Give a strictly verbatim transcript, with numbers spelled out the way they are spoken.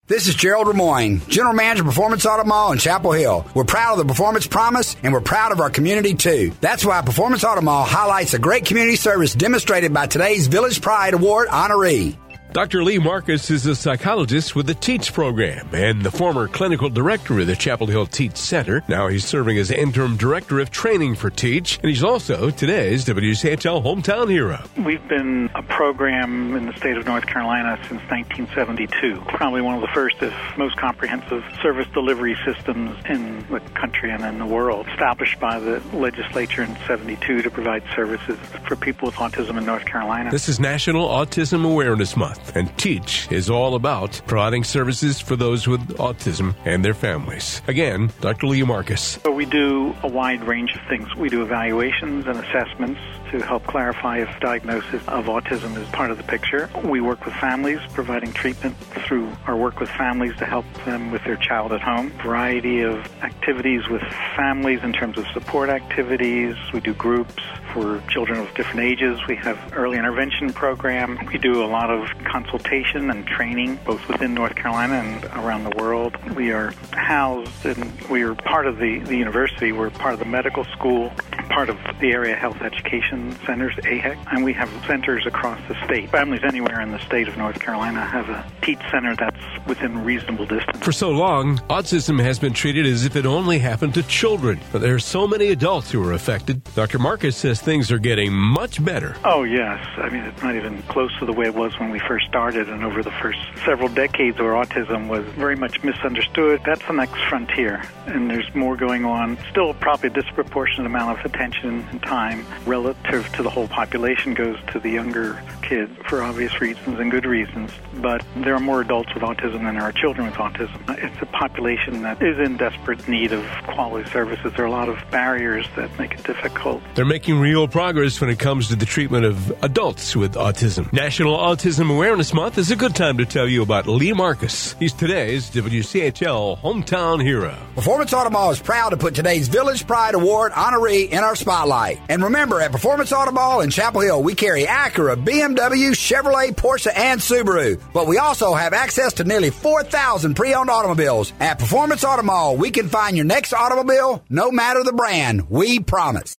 This is Gerald Remoyne, General Manager of Performance Auto Mall in Chapel Hill. We're proud of the Performance Promise, and we're proud of our community, too. That's why Performance Auto Mall highlights a great community service demonstrated by today's Village Pride Award honoree. Doctor Lee Marcus is a psychologist with the TEACH program and the former clinical director of the Chapel Hill TEACH Center. Now he's serving as interim director of training for TEACH, and he's also today's W C H L Hometown Hero. We've been a program in the state of North Carolina since nineteen seventy-two. Probably one of the first, if most comprehensive, service delivery systems in the country and in the world. Established by the legislature in seventy-two to provide services for people with autism in North Carolina. This is National Autism Awareness Month. And TEACH is all about providing services for those with autism and their families. Again, Doctor Lee Marcus. So we do a wide range of things. We do evaluations and assessments to help clarify if diagnosis of autism is part of the picture. We work with families, providing treatment through our work with families to help them with their child at home. Variety of activities with families in terms of support activities. We do groups for children of different ages. We have early intervention program. We do a lot of consultation and training, both within North Carolina and around the world. We are housed and we are part of the, the university. We're part of the medical school, part of the Area Health Education Centers, A H E C, and we have centers across the state. Families anywhere in the state of North Carolina have a TEACH center that's within reasonable distance. For so long, autism has been treated as if it only happened to children, but there are so many adults who are affected. Doctor Marcus says things are getting much better. Oh, yes. I mean, it's not even close to the way it was when we first started, and over the first several decades where autism was very much misunderstood. That's the next frontier, and there's more going on. Still probably a disproportionate amount of attention and time relative to the whole population goes to the younger kids for obvious reasons and good reasons, but there are more adults with autism than there are children with autism. It's a population that is in desperate need of quality services. There are a lot of barriers that make it difficult. They're making real progress when it comes to the treatment of adults with autism. National Autism Awareness Month is a good time to tell you about Lee Marcus. He's today's W C H L Hometown Hero. Performance Auto Mall is proud to put today's Village Pride Award honoree in our spotlight. And remember, at Performance Auto Mall in Chapel Hill, we carry Acura, B M W, Chevrolet, Porsche, and Subaru. But we also have access to nearly four thousand pre-owned automobiles. At Performance Auto Mall, we can find your next automobile, no matter the brand. We promise.